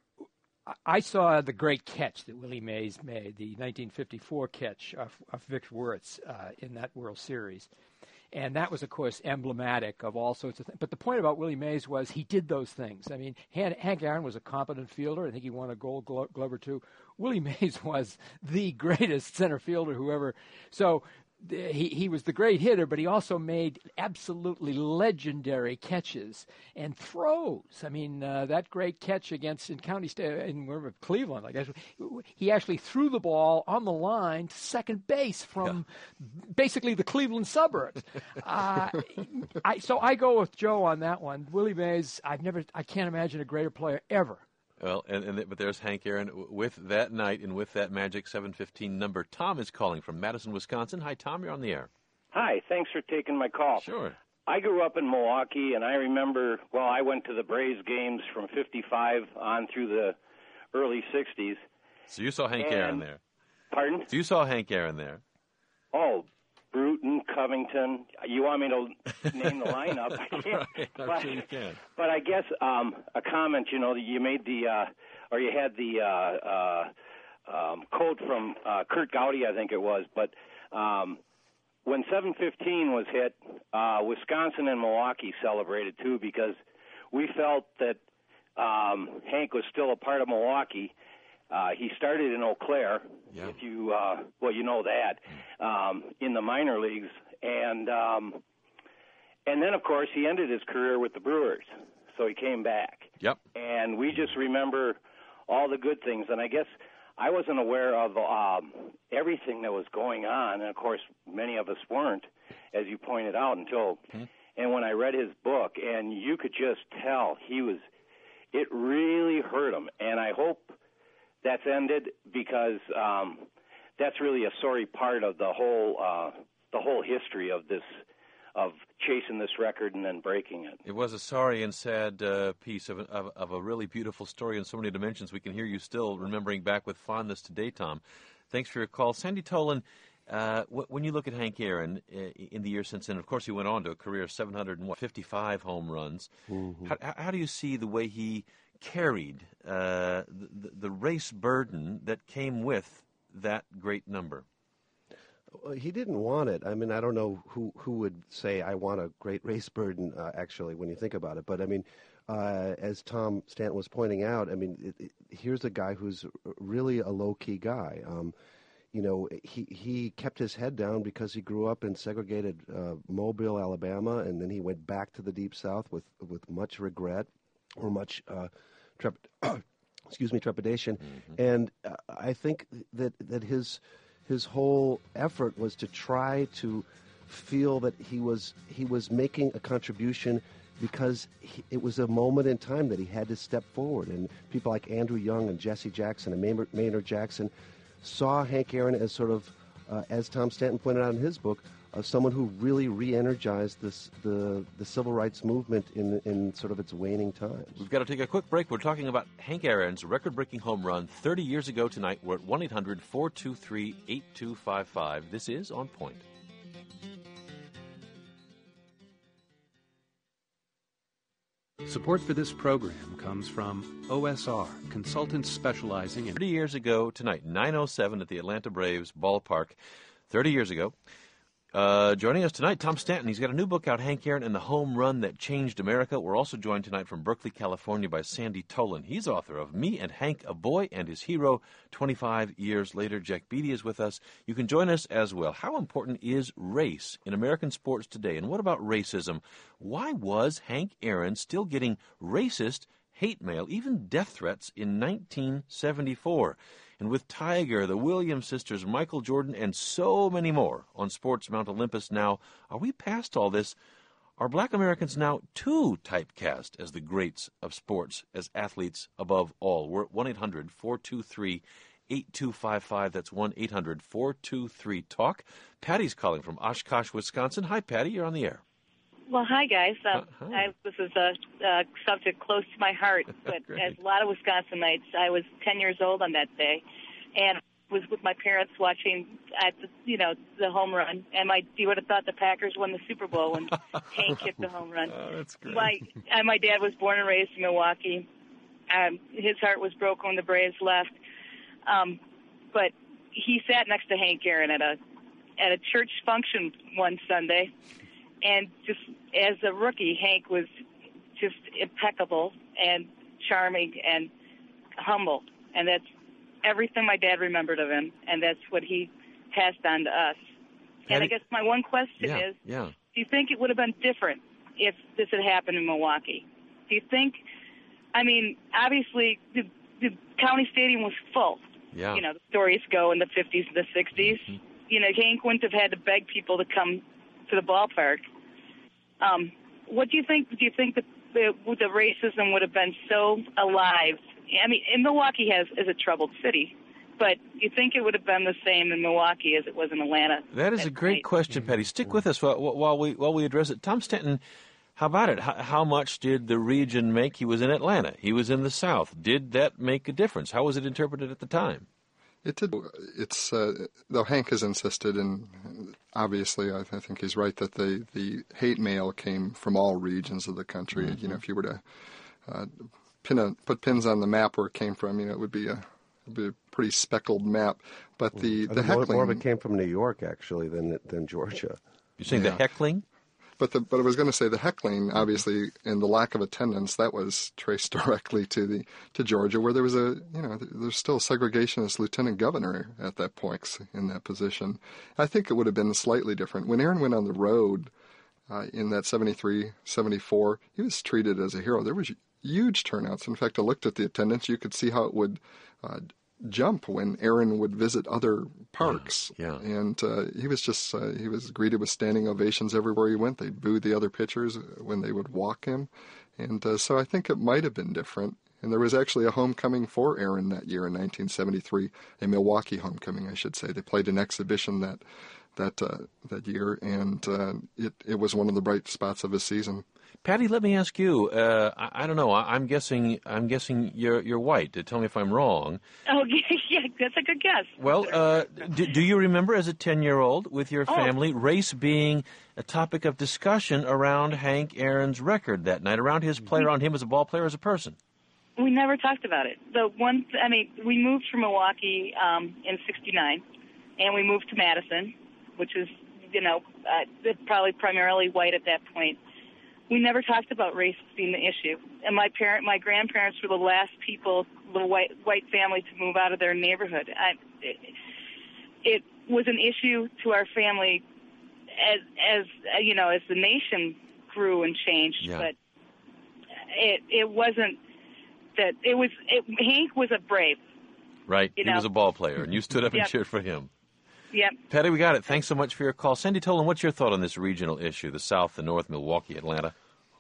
Speaker 5: I saw the great catch that Willie Mays made, the nineteen fifty-four catch of, of Vic Wertz uh, in that World Series. And that was, of course, emblematic of all sorts of things. But the point about Willie Mays was he did those things. I mean, Hank Aaron was a competent fielder. I think he won a Gold Glove or two. Willie Mays was the greatest center fielder who ever. So he, he was the great hitter, but he also made absolutely legendary catches and throws. I mean, uh, that great catch against in County State in wherever, Cleveland, I guess, he actually threw the ball on the line to second base from yeah. basically the Cleveland suburbs. uh, I, so I go with Joe on that one. Willie Mays, I've never, I can't imagine a greater player ever.
Speaker 2: Well, and, and but there's Hank Aaron with that night and with that magic seven fifteen number. Tom is calling from Madison, Wisconsin. Hi, Tom. You're on the air.
Speaker 8: Hi. Thanks for taking my call.
Speaker 2: Sure.
Speaker 8: I grew up in Milwaukee, and I remember, well, I went to the Braves games from fifty-five on through the early sixties.
Speaker 2: So you saw Hank
Speaker 8: and,
Speaker 2: Aaron there.
Speaker 8: Pardon?
Speaker 2: So you saw Hank Aaron there.
Speaker 8: Oh, Bruton, Covington. You want me to name the lineup? I can't.
Speaker 2: Right,
Speaker 8: but,
Speaker 2: sure you can.
Speaker 8: But I guess um, a comment, you know, you made the, uh, or you had the uh, uh, um, quote from uh, Kurt Gowdy, I think it was. But um, when seven fifteen was hit, uh, Wisconsin and Milwaukee celebrated too, because we felt that um, Hank was still a part of Milwaukee. Uh, he started in Eau Claire,
Speaker 2: yeah.
Speaker 8: if you, uh, well, you know that, um, in the minor leagues. And um, and then, of course, he ended his career with the Brewers, so he came back.
Speaker 2: Yep.
Speaker 8: And we just remember all the good things. And I guess I wasn't aware of um, everything that was going on, and, of course, many of us weren't, as you pointed out, until, mm-hmm. and when I read his book, and you could just tell he was, it really hurt him. And I hope that's ended, because um, that's really a sorry part of the whole uh, the whole history of this, of chasing this record and then breaking it.
Speaker 2: It was a sorry and sad uh, piece of, of of a really beautiful story in so many dimensions. We can hear you still remembering back with fondness today, Tom. Thanks for your call. Sandy Tolan, uh, w- when you look at Hank Aaron uh, in the years since then, of course he went on to a career of seven hundred fifty-five home runs. Mm-hmm. How, how do you see the way he carried uh, the, the race burden that came with that great number?
Speaker 6: Well, he didn't want it. I mean, I don't know who, who would say, I want a great race burden, uh, actually, when you think about it. But, I mean, uh, as Tom Stanton was pointing out, I mean, it, it, here's a guy who's really a low-key guy. Um, you know, he, he kept his head down because he grew up in segregated uh, Mobile, Alabama, and then he went back to the Deep South with, with much regret or much uh, trep- excuse me, trepidation. Mm-hmm. And uh, I think that that his his whole effort was to try to feel that he was he was making a contribution, because he, it was a moment in time that he had to step forward. And people like Andrew Young and Jesse Jackson and Maynard, Maynard Jackson saw Hank Aaron as sort of, uh, as Tom Stanton pointed out in his book, of someone who really re-energized this, the the civil rights movement in in sort of its waning times.
Speaker 2: We've got to take a quick break. We're talking about Hank Aaron's record-breaking home run thirty years ago tonight. We're at one eight hundred four two three eight two five five. This is On Point.
Speaker 9: Support for this program comes from O S R, consultants specializing in...
Speaker 2: thirty years ago tonight, nine oh seven at the Atlanta Braves ballpark. thirty years ago. Uh, joining us tonight, Tom Stanton. He's got a new book out, Hank Aaron and the Home Run That Changed America. We're also joined tonight from Berkeley, California by Sandy Tolan. He's author of Me and Hank, a Boy and His Hero, twenty-five years later. Jack Beatty is with us. You can join us as well. How important is race in American sports today? And what about racism? Why was Hank Aaron still getting racist hate mail, even death threats, in nineteen seventy-four? And with Tiger, the Williams sisters, Michael Jordan, and so many more on Sports Mount Olympus now, are we past all this? Are black Americans now too typecast as the greats of sports, as athletes above all? We're at one eight hundred four two three eight two five five. That's one eight hundred four two three talk. Patty's calling from Oshkosh, Wisconsin. Hi, Patty. You're on the air.
Speaker 10: Well, hi, guys. Uh,
Speaker 2: uh, hi.
Speaker 10: I, this is a, a subject close to my heart, but as a lot of Wisconsinites, I was ten years old on that day, and was with my parents watching, at the, you know, the home run. And my, you would have thought the Packers won the Super Bowl when Hank hit the home run.
Speaker 2: Oh, that's great.
Speaker 10: My, and my dad was born and raised in Milwaukee. Um, his heart was broken when the Braves left, um, but he sat next to Hank Aaron at a at a church function one Sunday. And just as a rookie, Hank was just impeccable and charming and humble. And that's everything my dad remembered of him, and that's what he passed on to us. And I guess my one question
Speaker 2: yeah,
Speaker 10: is,
Speaker 2: yeah.
Speaker 10: do you think it would have been different if this had happened in Milwaukee? Do you think, I mean, obviously the, the county stadium was full.
Speaker 2: Yeah.
Speaker 10: You know, the stories go in the fifties and the sixties.
Speaker 2: Mm-hmm.
Speaker 10: You know, Hank wouldn't have had to beg people to come to the ballpark. Um, what do you think? Do you think that the, the racism would have been so alive? I mean, and Milwaukee has is a troubled city, but you think it would have been the same in Milwaukee as it was in Atlanta?
Speaker 2: That is a great
Speaker 10: night?
Speaker 2: question, Patty. Stick with us while, while we while we address it. Tom Stanton, how about it? How, how much did the region make? He was in Atlanta. He was in the South. Did that make a difference? How was it interpreted at the time?
Speaker 4: It did. It's uh, though Hank has insisted, and obviously I, I think he's right, that the, the hate mail came from all regions of the country. Mm-hmm. You know, if you were to uh, pin a, put pins on the map where it came from, you know, it would be a, it'd be a pretty speckled map. But the,
Speaker 6: I
Speaker 4: the heckling...
Speaker 6: More of it came from New York, actually, than than Georgia.
Speaker 2: You're saying yeah. the heckling?
Speaker 4: But the, but I was going to say the heckling, obviously, and the lack of attendance, that was traced directly to the to Georgia, where there was a, you know, there's still a segregationist lieutenant governor at that point in that position. I think it would have been slightly different. When Aaron went on the road uh, in that seventy-three, seventy-four, he was treated as a hero. There was huge turnouts. In fact, I looked at the attendance. You could see how it would uh, jump when Aaron would visit other parks.
Speaker 2: Yeah, yeah.
Speaker 4: And uh, he was just, uh, he was greeted with standing ovations everywhere he went. They booed the other pitchers when they would walk him. And uh, so I think it might have been different. And there was actually a homecoming for Aaron that year in nineteen seventy-three, a Milwaukee homecoming, I should say. They played an exhibition that that uh, that year, and uh, it, it was one of the bright spots of his season.
Speaker 2: Patty, let me ask you. Uh, I, I don't know. I, I'm guessing. I'm guessing you're you're white. Tell me if I'm wrong.
Speaker 10: Oh, yeah, that's a good guess.
Speaker 2: Well, uh, do, do you remember as a ten-year-old with your family, oh. race being a topic of discussion around Hank Aaron's record that night, around his play, around him as a ball player, as a person?
Speaker 10: We never talked about it. The one, I mean, we moved from Milwaukee um, in sixty-nine, and we moved to Madison, which is, you know, uh, probably primarily white at that point. We never talked about race being the issue. And my parent, my grandparents were the last people, the white white family, to move out of their neighborhood. I, it, it was an issue to our family as, as uh, you know, as the nation grew and changed.
Speaker 2: Yeah.
Speaker 10: But it it wasn't that it was. It, Hank was a brave.
Speaker 2: Right.
Speaker 10: You
Speaker 2: he
Speaker 10: know?
Speaker 2: was a ball player, and you stood up
Speaker 10: Yep.
Speaker 2: and cheered for him.
Speaker 10: Yep.
Speaker 2: Patty, we got it. Thanks so much for your call. Sandy Tolan, what's your thought on this regional issue, the South, the North, Milwaukee, Atlanta?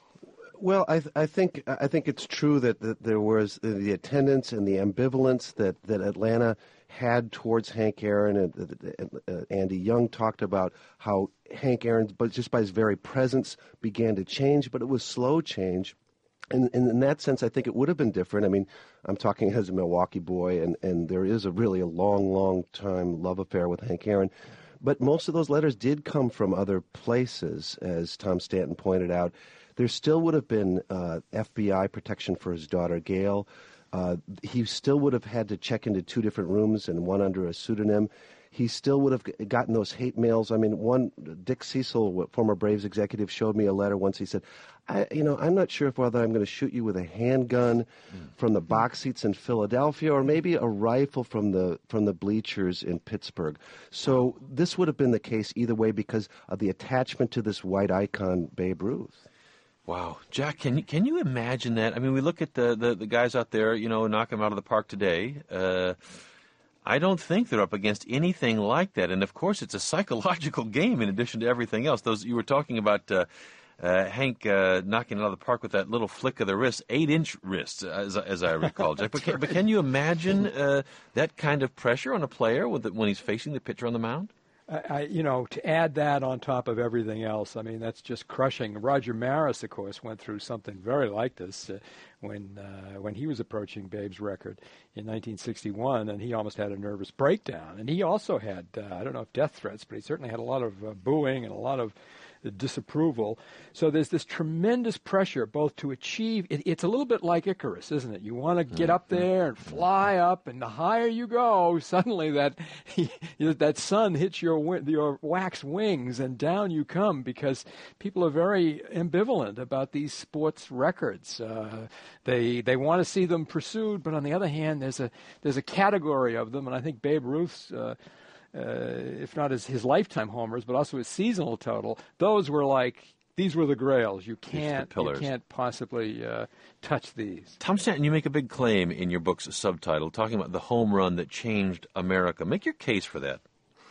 Speaker 6: Well, I, th- I think I think it's true that, that there was the attendance and the ambivalence that, that Atlanta had towards Hank Aaron, and, and uh, Andy Young talked about how Hank Aaron, but just by his very presence, began to change, but it was slow change. And, and in that sense, I think it would have been different. I mean, I'm talking as a Milwaukee boy, and, and there is a really a long, long time love affair with Hank Aaron. But most of those letters did come from other places, as Tom Stanton pointed out. There still would have been uh, F B I protection for his daughter, Gail. Uh, he still would have had to check into two different rooms and one under a pseudonym. He still would have gotten those hate mails. I mean, one, Dick Cecil, former Braves executive, showed me a letter once. He said, I, you know, I'm not sure if whether I'm going to shoot you with a handgun mm. from the box seats in Philadelphia or maybe a rifle from the from the bleachers in Pittsburgh. So this would have been the case either way because of the attachment to this white icon, Babe Ruth.
Speaker 2: Wow. Jack, can you, can you imagine that? I mean, we look at the, the, the guys out there, you know, knock them out of the park today. Uh, I don't think they're up against anything like that. And, of course, it's a psychological game in addition to everything else. Those you were talking about uh, uh, Hank uh, knocking it out of the park with that little flick of the wrist, eight-inch wrists, as, as I recall. Jack. But, can, but can you imagine uh, that kind of pressure on a player with the, when he's facing the pitcher on the mound?
Speaker 5: I, I, you know, to add that on top of everything else, I mean, that's just crushing. Roger Maris, of course, went through something very like this uh, when uh, when he was approaching Babe's record in nineteen sixty-one, and he almost had a nervous breakdown. And he also had, uh, I don't know if death threats, but he certainly had a lot of uh, booing and a lot of disapproval. So there's this tremendous pressure both to achieve. It, it's a little bit like Icarus, isn't it? You want to get up there and fly up, and the higher you go, suddenly that that sun hits your your wax wings, and down you come because people are very ambivalent about these sports records. Uh, they they want to see them pursued, but on the other hand, there's a there's a category of them, and I think Babe Ruth's Uh, uh, if not his, his lifetime homers, but also his seasonal total, those were like, these were the grails. You can't, you can't possibly uh, touch these.
Speaker 2: Tom Stanton, you make a big claim in your book's subtitle, talking about the home run that changed America. Make your case for that.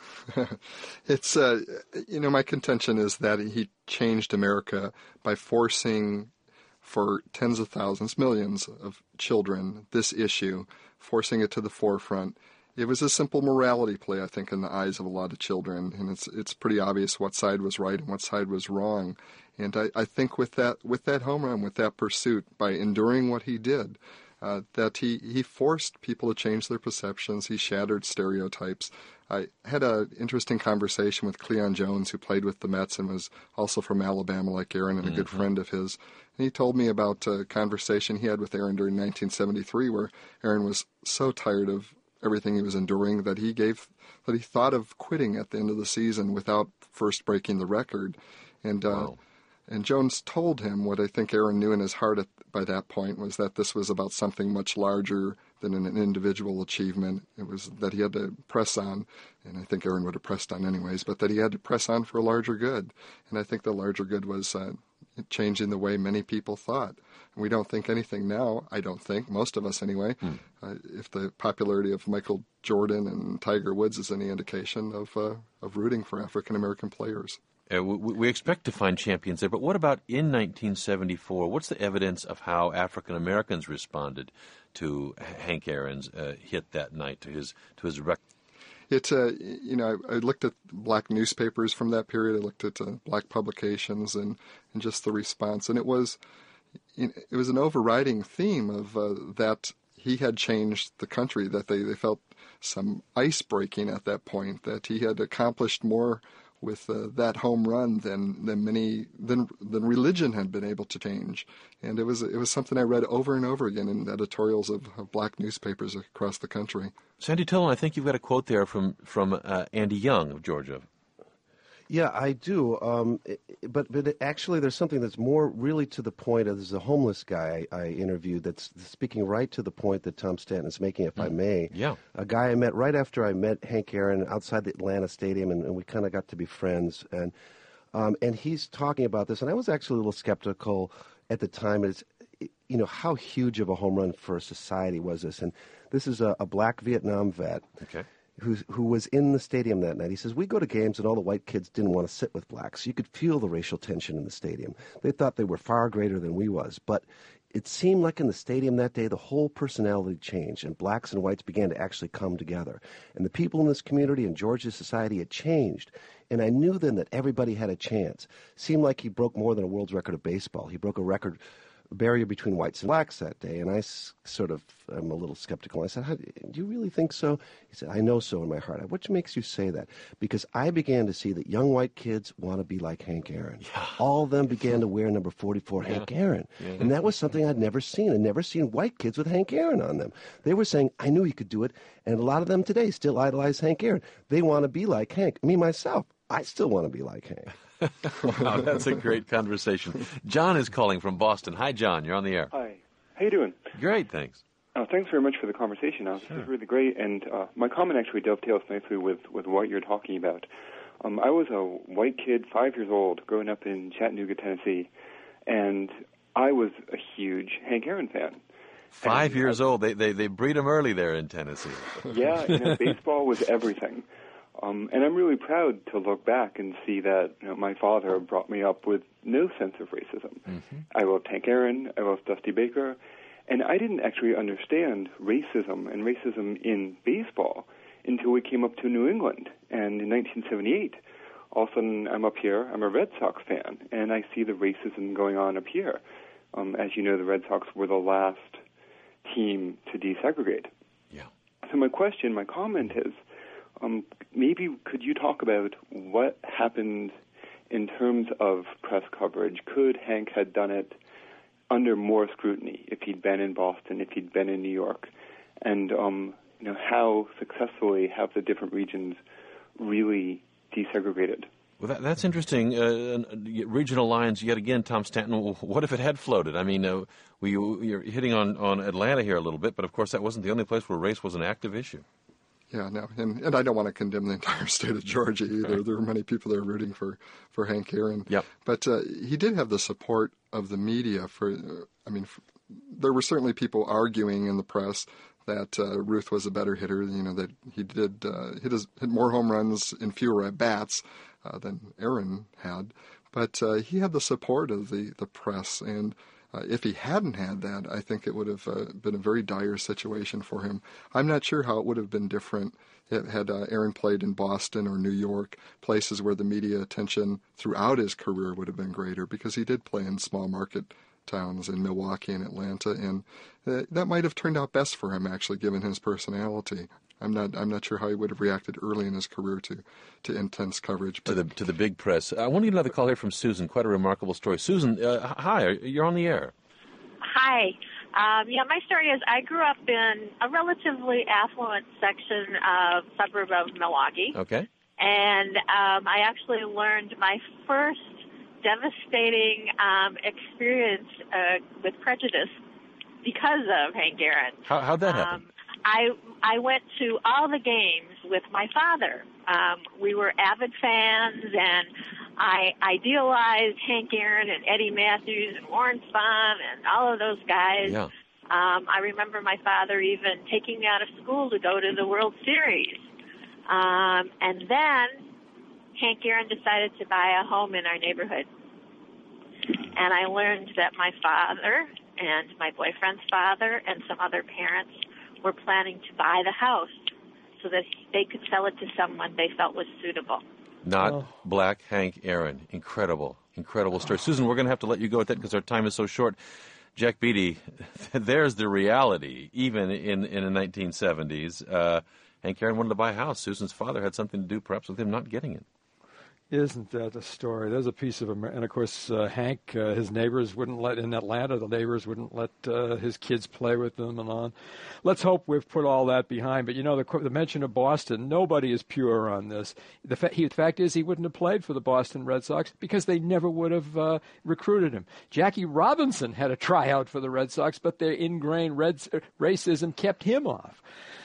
Speaker 4: It's, uh, you know, my contention is that he changed America by forcing for tens of thousands, millions of children this issue, forcing it to the forefront. It was a simple morality play, I think, in the eyes of a lot of children, and it's it's pretty obvious what side was right and what side was wrong. And I, I think with that with that home run, with that pursuit, by enduring what he did, uh, that he, he forced people to change their perceptions. He shattered stereotypes. I had an interesting conversation with Cleon Jones, who played with the Mets and was also from Alabama, like Aaron, and a mm-hmm. good friend of his. And he told me about a conversation he had with Aaron during nineteen seventy-three, where Aaron was so tired of everything he was enduring that he gave that he thought of quitting at the end of the season without first breaking the record. And uh,
Speaker 2: wow.
Speaker 4: and Jones told him what I think Aaron knew in his heart at, by that point was that this was about something much larger than an individual achievement. It was that he had to press on, and I think Aaron would have pressed on anyways, but that he had to press on for a larger good. And I think the larger good was uh, changing the way many people thought. And we don't think anything now, I don't think, most of us anyway, hmm. uh, if the popularity of Michael Jordan and Tiger Woods is any indication of, uh, of rooting for African-American players.
Speaker 2: Uh, we, we expect to find champions there, but what about in nineteen seventy-four? What's the evidence of how African Americans responded to Hank Aaron's uh, hit that night, to his to his record?
Speaker 4: It, uh, you know, I, I looked at black newspapers from that period. I looked at uh, black publications and, and just the response, and it was you know, it was an overriding theme of uh, that he had changed the country. That they, they felt some ice breaking at that point. That he had accomplished more with uh, that home run than than many than than religion had been able to change, and it was it was something I read over and over again in editorials of, of black newspapers across the country.
Speaker 2: Sandy Tillman, I think you've got a quote there from from uh, Andy Young of Georgia.
Speaker 6: Yeah, I do. Um, but but actually, there's something that's more really to the point. There's a homeless guy I, I interviewed that's speaking right to the point that Tom Stanton is making, if mm. I may.
Speaker 2: Yeah.
Speaker 6: A guy I met right after I met Hank Aaron outside the Atlanta Stadium, and, and we kind of got to be friends. And um, and he's talking about this, and I was actually a little skeptical at the time. It's, you know, how huge of a home run for society was this? And this is a, a black Vietnam vet.
Speaker 2: Okay.
Speaker 6: Who, who was in the stadium that night. He says, we go to games and all the white kids didn't want to sit with blacks. You could feel the racial tension in the stadium. They thought they were far greater than we was. But it seemed like in the stadium that day, the whole personality changed, and blacks and whites began to actually come together. And the people in this community and Georgia's society had changed. And I knew then that everybody had a chance. Seemed like he broke more than a world's record of baseball. He broke a record barrier between whites and blacks that day, and I s- sort of am a little skeptical. I said, How, do you really think so? He said, I know so in my heart. What makes you say that? Because I began to see that young white kids want to be like Hank Aaron.
Speaker 2: Yeah.
Speaker 6: All of them began to wear number forty-four yeah. Hank Aaron, yeah. and that was something I'd never seen. I'd never seen white kids with Hank Aaron on them. They were saying, I knew he could do it, and a lot of them today still idolize Hank Aaron. They want to be like Hank. Me, myself, I still want to be like Hank.
Speaker 2: Wow, that's a great conversation. John is calling from Boston. Hi, John. You're on the air.
Speaker 11: Hi. How you doing?
Speaker 2: Great, thanks.
Speaker 11: Uh, thanks very much for the conversation. Uh,
Speaker 2: sure.
Speaker 11: This is really great, and uh, my comment actually dovetails nicely with, with what you're talking about. Um, I was a white kid, five years old, growing up in Chattanooga, Tennessee, and I was a huge Hank Aaron fan.
Speaker 2: Five
Speaker 11: and
Speaker 2: years
Speaker 11: I,
Speaker 2: old. They, they they breed them early there in Tennessee.
Speaker 11: Yeah, you know, baseball was everything. Um, and I'm really proud to look back and see that you know, my father brought me up with no sense of racism. Mm-hmm. I loved Hank Aaron, I loved Dusty Baker, and I didn't actually understand racism and racism in baseball until we came up to New England. And in nineteen seventy-eight, all of a sudden I'm up here, I'm a Red Sox fan, and I see the racism going on up here. Um, as you know, the Red Sox were the last team to desegregate.
Speaker 2: Yeah.
Speaker 11: So my question, my comment is, Um, maybe could you talk about what happened in terms of press coverage? Could Hank have done it under more scrutiny if he'd been in Boston, if he'd been in New York? And um, you know, how successfully have the different regions really desegregated?
Speaker 2: Well, that, that's interesting. Uh, regional lines, yet again, Tom Stanton, what if it had floated? I mean, uh, we, you're hitting on, on Atlanta here a little bit, but of course that wasn't the only place where race was an active issue.
Speaker 4: Yeah, no, and, and I don't want to condemn the entire state of Georgia either. There are many people that are rooting for, for Hank Aaron.
Speaker 2: Yep.
Speaker 4: But uh, he did have the support of the media. For, uh, I mean, for, there were certainly people arguing in the press that uh, Ruth was a better hitter. You know, that he did uh, hit, his, hit more home runs in fewer at bats uh, than Aaron had. But uh, he had the support of the, the press, and Uh, if he hadn't had that, I think it would have uh, been a very dire situation for him. I'm not sure how it would have been different had uh, Aaron played in Boston or New York, places where the media attention throughout his career would have been greater, because he did play in small market towns in Milwaukee and Atlanta, and uh, that might have turned out best for him, actually, given his personality. I'm not. I'm not sure how he would have reacted early in his career to, to intense coverage. But
Speaker 2: to the to the big press. I want to get another call here from Susan. Quite a remarkable story. Susan, uh, hi. You're on the air.
Speaker 12: Hi. Um, yeah, my story is I grew up in a relatively affluent section of suburb of Milwaukee.
Speaker 2: Okay.
Speaker 12: And um, I actually learned my first devastating um, experience uh, with prejudice because of Hank Aaron.
Speaker 2: How how'd that happen?
Speaker 12: Um, I I went to all the games with my father. Um, we were avid fans, and I idealized Hank Aaron and Eddie Matthews and Warren Spahn and all of those guys.
Speaker 2: Yeah.
Speaker 12: Um, I remember my father even taking me out of school to go to the World Series. Um, and then Hank Aaron decided to buy a home in our neighborhood. And I learned that my father and my boyfriend's father and some other parents were planning to buy the house so that they could sell it to someone they felt was suitable.
Speaker 2: Not
Speaker 5: Oh.
Speaker 2: Black Hank Aaron. Incredible, incredible story. Susan, we're going to have to let you go at that because our time is so short. Jack Beatty, there's the reality, even in, in the nineteen seventies. Uh, Hank Aaron wanted to buy a house. Susan's father had something to do perhaps with him not getting it.
Speaker 5: Isn't that a story? There's a piece of America. And, of course, uh, Hank, uh, his neighbors wouldn't let, in Atlanta, the neighbors wouldn't let uh, his kids play with them and on. Let's hope we've put all that behind. But, you know, the, the mention of Boston, nobody is pure on this. The, fa- he, the fact is he wouldn't have played for the Boston Red Sox because they never would have uh, recruited him. Jackie Robinson had a tryout for the Red Sox, but their ingrained red, racism kept him off.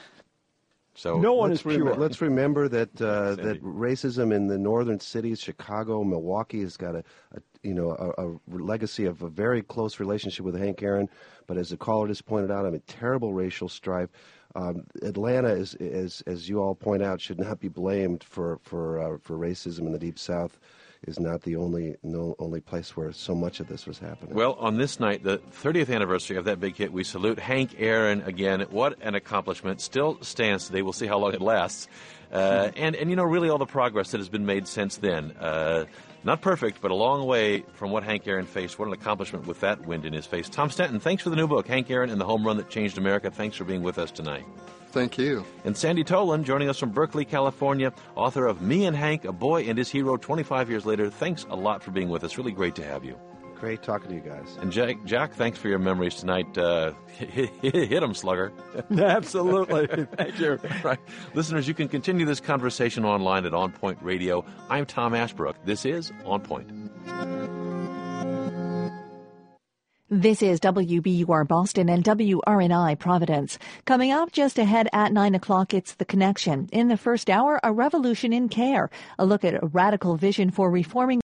Speaker 2: So
Speaker 5: no one
Speaker 6: let's
Speaker 5: is pure.
Speaker 6: Rem- let's remember that uh, that racism in the northern cities, Chicago, Milwaukee, has got a, a you know a, a legacy of a very close relationship with Hank Aaron. But as the caller just pointed out, I mean, terrible racial strife. Um, Atlanta, is, as as you all point out, should not be blamed for for uh, for racism in the Deep South. Is not the only no only place where so much of this was happening.
Speaker 2: Well, on this night, the thirtieth anniversary of that big hit, we salute Hank Aaron again. What an accomplishment. Still stands today. We'll see how long it lasts. Uh, and, and, you know, really all the progress that has been made since then. Uh, not perfect, but a long way from what Hank Aaron faced. What an accomplishment with that wind in his face. Tom Stanton, thanks for the new book, Hank Aaron and the Home Run That Changed America. Thanks for being with us tonight.
Speaker 4: Thank you.
Speaker 2: And Sandy Tolan, joining us from Berkeley, California, author of Me and Hank, A Boy and His Hero twenty-five years later. Thanks a lot for being with us. Really great to have you.
Speaker 6: Great talking to you guys.
Speaker 2: And Jack, Jack thanks for your memories tonight. Uh, hit, hit 'em, slugger.
Speaker 5: Absolutely. Thank you.
Speaker 2: Right. Listeners, you can continue this conversation online at On Point Radio. I'm Tom Ashbrook. This is On Point.
Speaker 13: This is W B U R Boston and W R N I Providence. Coming up just ahead at nine o'clock, it's The Connection. In the first hour, a revolution in care. A look at a radical vision for reforming